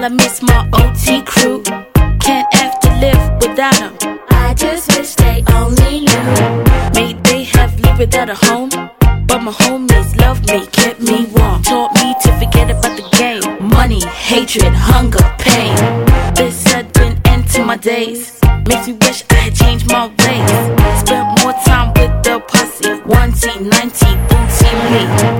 I miss my OT crew. Can't have to live without them. I just wish they only knew. May they have lived without a home, but my homies loved me, kept me warm. Taught me to forget about the game. Money, hatred, hunger, pain. This sudden end to my days makes me wish I had changed my ways. Spent more time with the posse, 1T, 9T, booty me.